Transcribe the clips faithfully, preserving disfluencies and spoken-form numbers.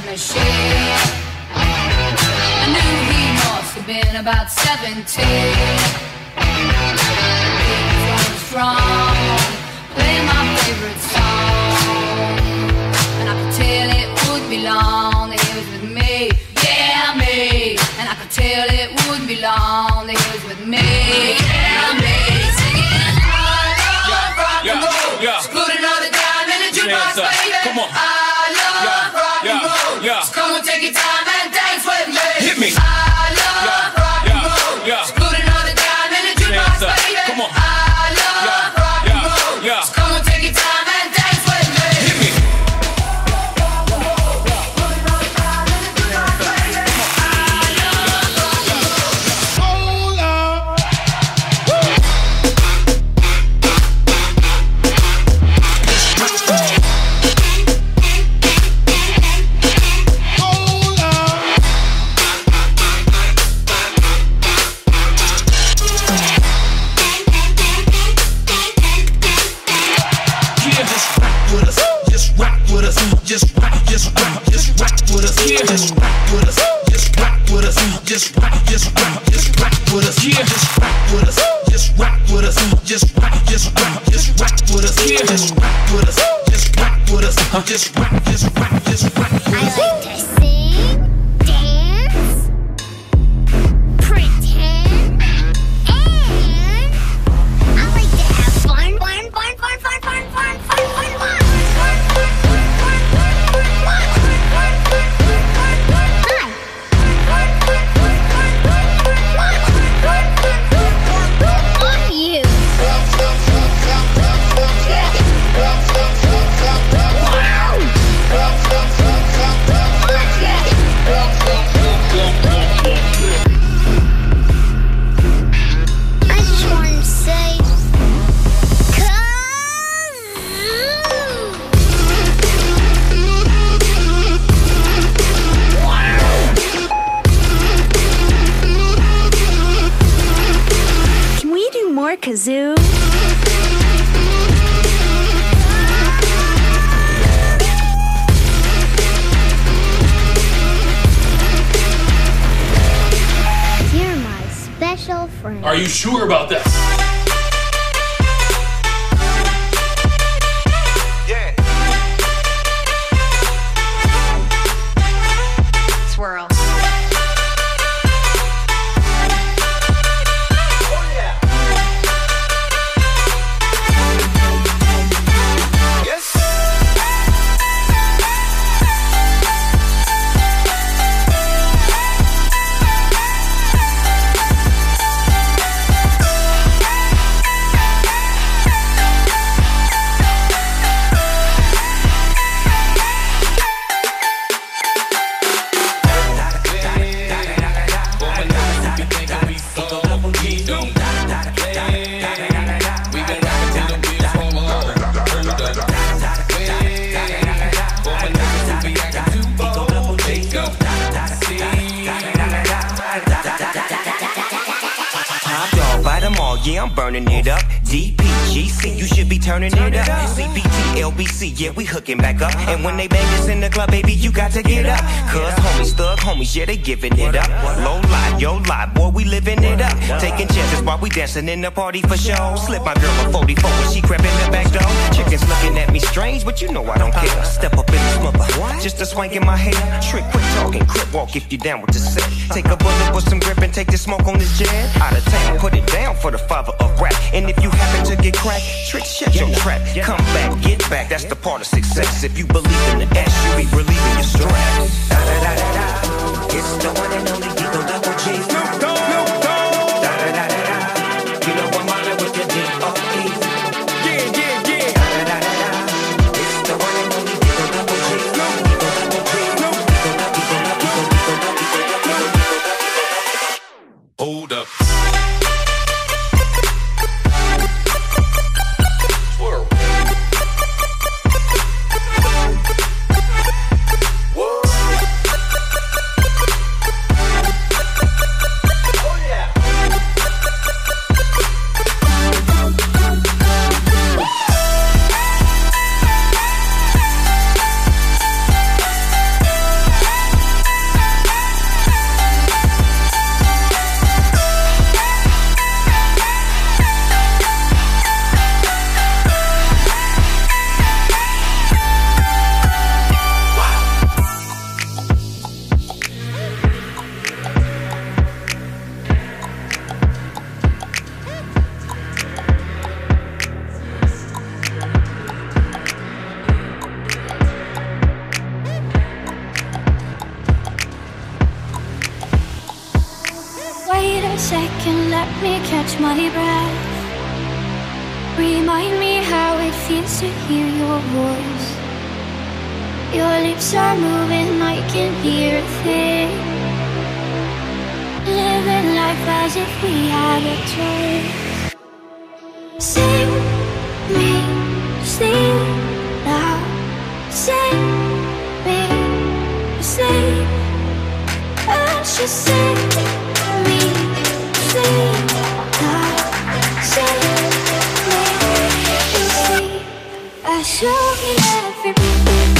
machine. I knew he must have been about seventeen. He was strong, playing my favorite song, and I could tell it wouldn't be long that he was with me, yeah me. And I could tell it wouldn't be long that he was with me, yeah me. Singing I love rock and roll, yeah. So put another dime in the jukebox, baby. Come on. I love yeah. rock and yeah. roll, yeah. So come on, take your time and dance with me. Hit me. I love yeah. rock and yeah. roll, yeah. So put another dime in the jukebox, baby. Come on. I love yeah. rock and yeah. roll, yeah. So come on, take your time and dance with me. Hit me. Just rock, just rock, just rock. I like to sing, dance, pretend, and I like to have fun, fun, fun, fun, fun, fun, fun, fun, fun, fun. Kazoo. You're my special friend. Are you sure about that? Yeah. Swirl. Yeah, I'm burning it up. D P G C, you should be turning it up. C B T, L B C, yeah, we hooking back up. And when they bang us in the club, baby, you got to get up. Cause homies, thug homies, yeah, they giving it up. Low life, yo life, boy, we living it up. Taking chances while we dancing in the party for show. Slip my girl a forty-four when she crept in the back door. Chickens looking at me strange, but you know I don't care. Step up in this mother, just a swank in my hair. Trick, quick talking, crip walk if you down with the set. Take a bullet with some grip and take the smoke on this jet. Out of town, put it down for the father of rap. And if you happen to get cracked, trick, shut your trap. Come back, get back, that's the part of success. If you believe in the S, you be relieving your stress. Da da da da da, it's the one and only Digo Double G. Snoop Dogg, Snoop Dogg. Da da da da da, you know I'm mobbing with the D O E. Yeah, yeah, yeah. Da da da da da, it's the one and only Digo Double G. Digo Double G. Digo Double G. Hold up. let me catch my breath. Remind me how it feels to hear your voice. Your lips are moving, I can hear a thing. Living life as if we had a choice. Sing me, sleep now. Sing me, sleep. And she sing me, sleep now. Sing me, sleep. I show you everything.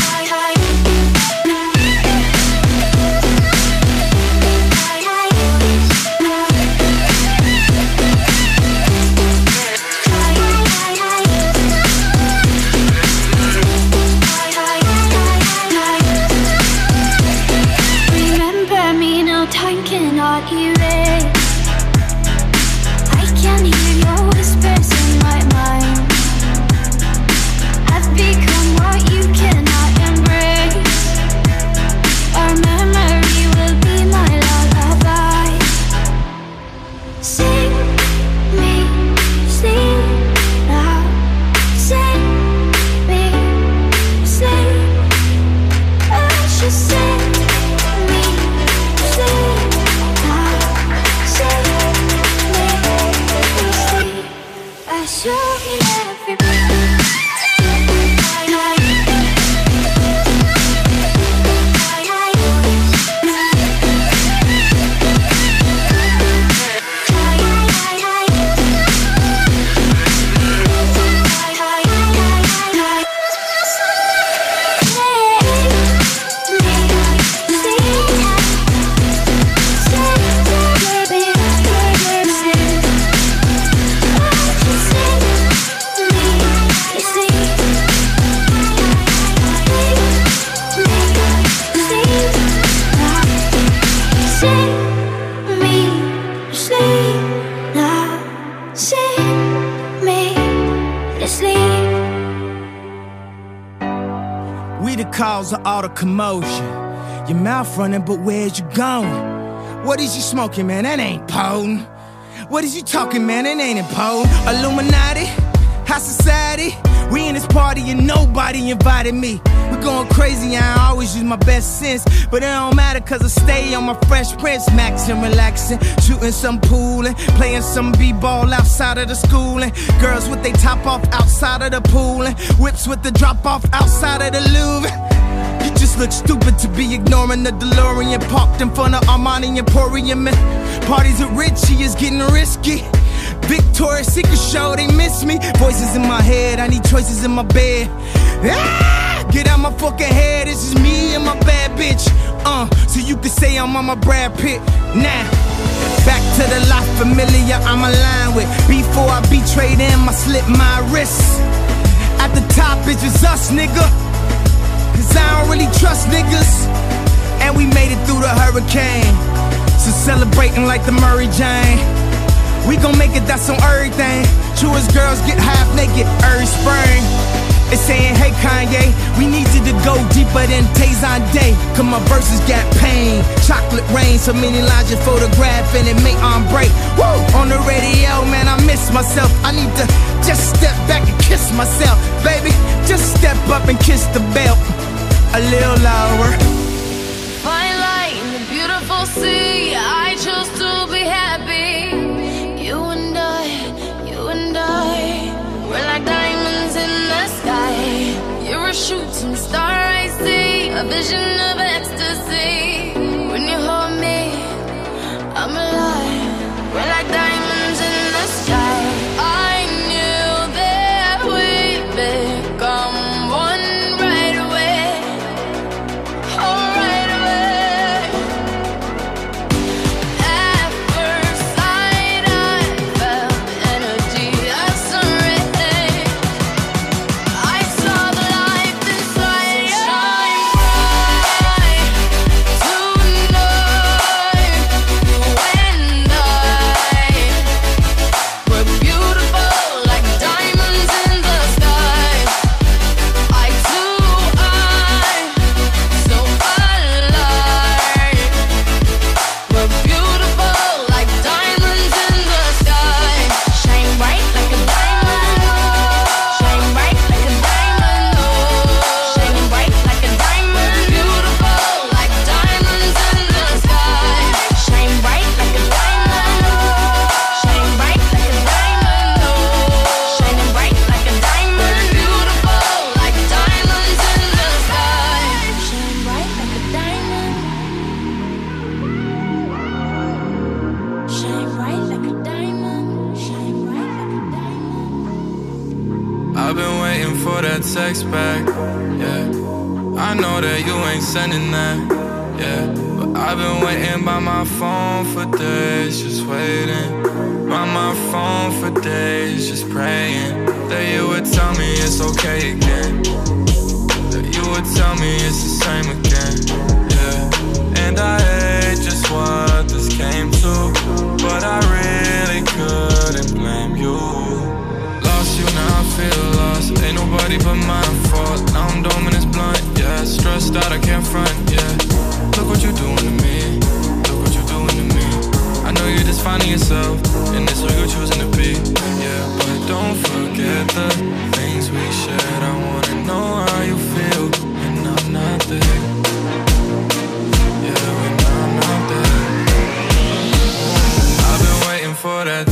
All the commotion, your mouth running, but where's you going? What is you smoking, man? That ain't potent. What is you talking, man? That ain't important. Illuminati, high society. We in this party and nobody invited me. We going crazy, I always use my best sense, but it don't matter cause I stay on my Fresh Prince. Maxing, relaxing, shooting some pool and playing some b-ball outside of the school. And girls with they top off outside of the pool, and whips with the drop off outside of the Louvre. You just look stupid to be ignoring the DeLorean parked in front of Armani Emporium. And parties at Richie is getting risky. Victoria's Secret show, they miss me. Voices in my head, I need choices in my bed. Ah, get out my fucking head, this is me and my bad bitch. Uh, so you can say I'm on my Brad Pitt. Now, back to the La Familia I'm aligned with. Before I betrayed them, I slit my wrists. At the top, it's just us, nigga. Cause I don't really trust niggas. And we made it through the hurricane. So celebrating like the Murray Jane. We gon' make it, that's on everything. Truest girls get half naked every spring. It's saying, hey Kanye, we need you to go deeper than Tazan Day. Cause my verses got pain, chocolate rain. So many lines you photograph and it make on break. Woo! On the radio, man, I miss myself. I need to just step back and kiss myself. Baby, just step up and kiss the belt a little lower. Fine light in the beautiful sea, I chose to be happy. You and I, you and I, we're like diamonds in the sky. You're a shooting star, I see, a vision of ecstasy. When you hold me, I'm alive. We're like diamonds in the sky. I knew that we'd become one right away. Oh, right away. At first sight, I felt energy of sun rays. I saw the light inside your eyes. I've been waiting for that text back, yeah. I know that you ain't sending that, yeah. But I've been waiting by my phone for days, just waiting. By my phone for days, just praying that you would tell me it's okay again, that you would tell me it's the same again, yeah. And I hate just what this came to, but I really couldn't blame you. Lost you, now I feel lost. Ain't nobody but my fault. Now I'm dumb and it's blunt, yeah. Stressed out, I can't front, yeah. Look what you're doing to me. Look what you're doing to me. I know you're just finding yourself, and it's who you're choosing to be, yeah. But don't forget the things we shared. I wanna know how you feel when I'm not there. Yeah, when I'm not there. I've been waiting for that.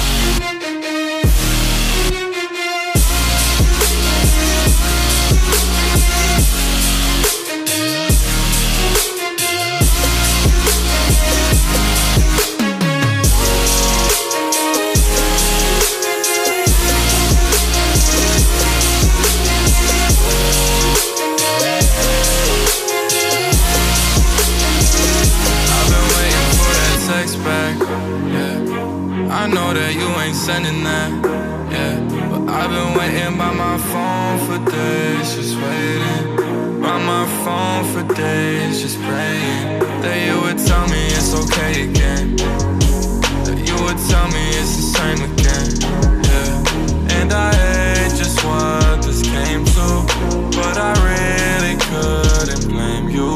Back, yeah. I know that you ain't sending that, yeah. But I've been waiting by my phone for days, just waiting. By my phone for days, just praying that you would tell me it's okay again, that you would tell me it's the same again, yeah. And I hate just what this came to, but I really couldn't blame you.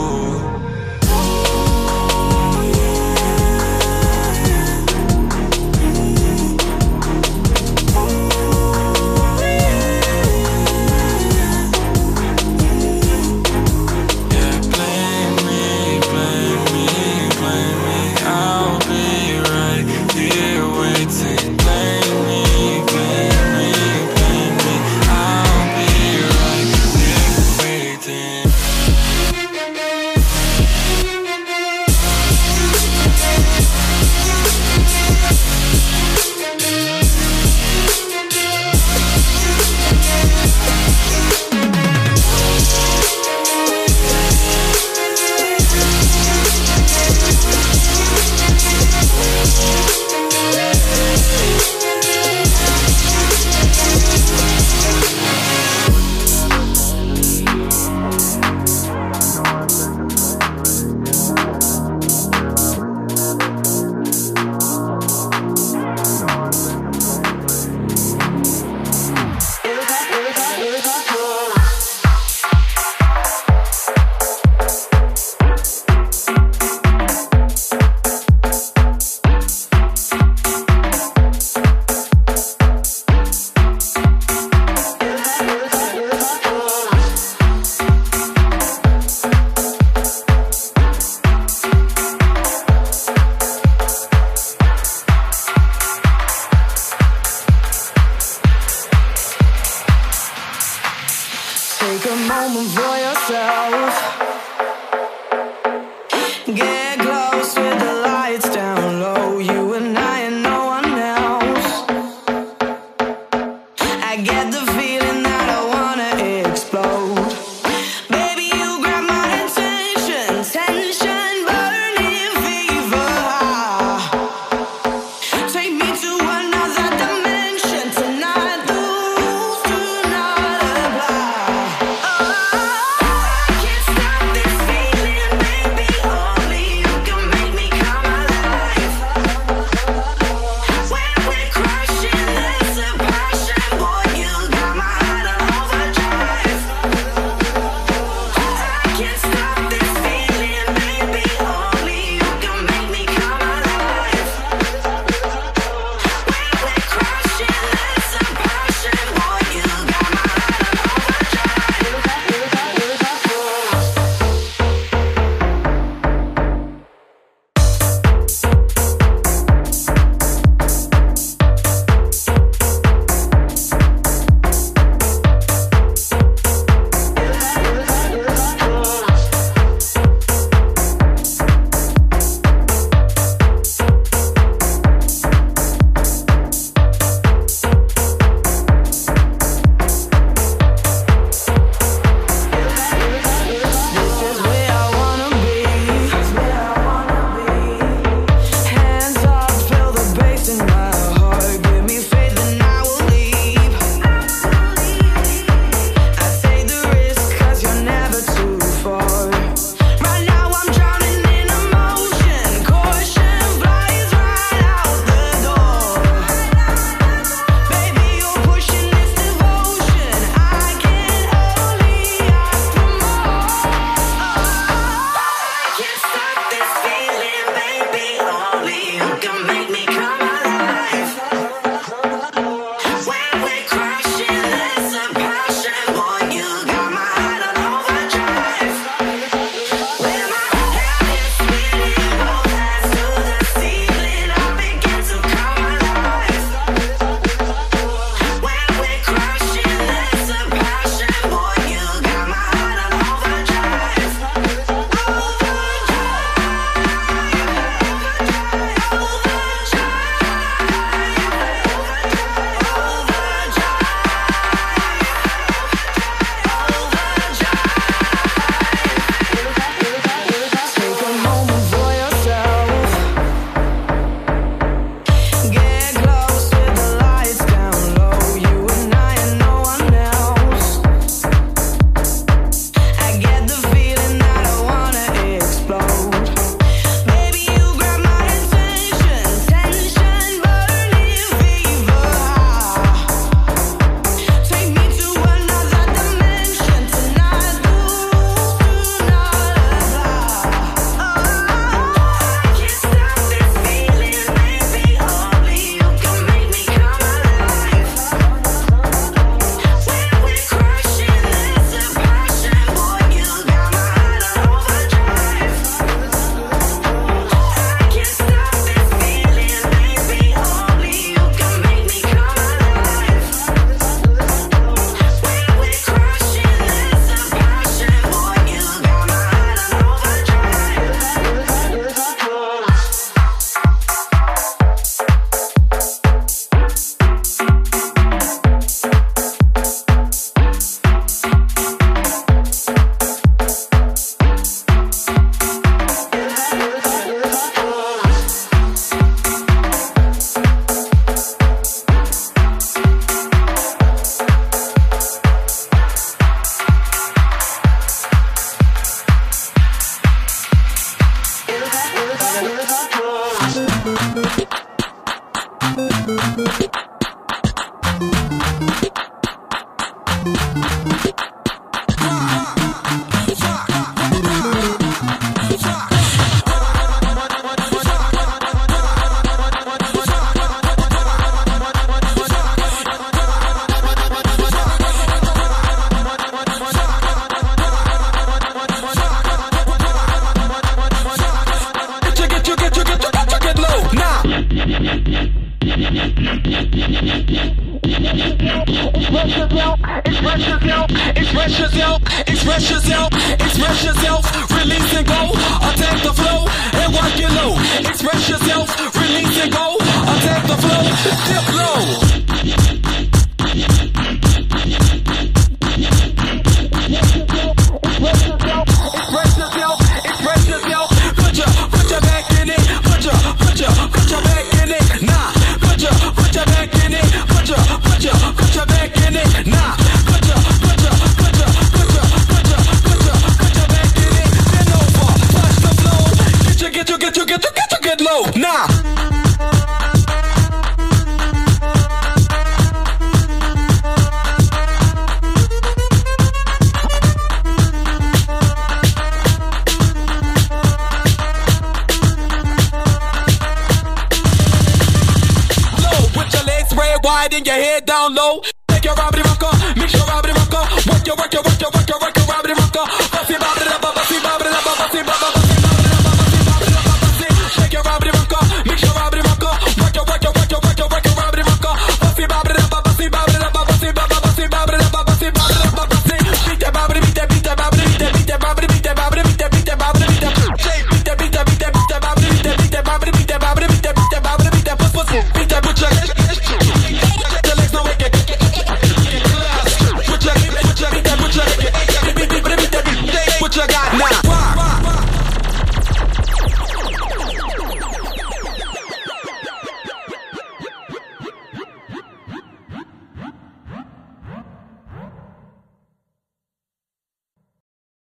Take a moment for yourself. Get close with the lights down low. You and I and no one else. I get the feeling that I wanna explode. Baby, you grab my attention. Tension, burning fever. Take me to another dimension. Tonight the rules do not apply. You got Express yourself, express yourself, express yourself, release and go, attack the flow, and work it low. Express yourself, release and go, attack the flow, dip low. Express yourself, express yourself, put your, put your back in it, put your, put your, put your back in it, nah, put your, put your back in it, put your, put your, put your back in it, nah. Get you, get you, get you, get you, get low, nah. Low, put your legs spread wide and your head down low. Take your Robbie Rocker, mix your Robbie Rocker, work your, work your, work your, work your, work